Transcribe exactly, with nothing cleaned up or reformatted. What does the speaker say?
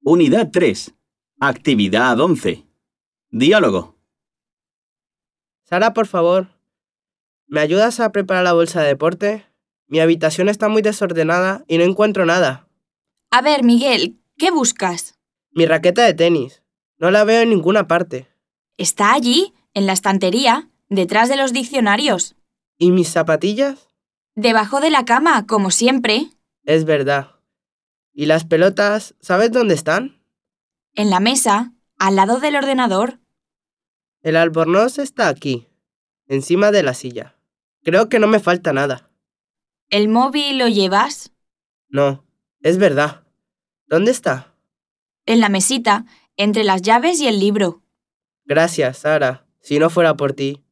Unidad tres. Actividad once. Diálogo. Sara, por favor, ¿me ayudas a preparar la bolsa de deporte? Mi habitación está muy desordenada y no encuentro nada. A ver, Miguel, ¿qué buscas? Mi raqueta de tenis. No la veo en ninguna parte. Está allí, en la estantería, detrás de los diccionarios. ¿Y mis zapatillas? Debajo de la cama, como siempre. Es verdad. ¿Y las pelotas, sabes dónde están? En la mesa, al lado del ordenador. El albornoz está aquí, encima de la silla. Creo que no me falta nada. ¿El móvil lo llevas? No, es verdad. ¿Dónde está? En la mesita, entre las llaves y el libro. Gracias, Sara. Si no fuera por ti,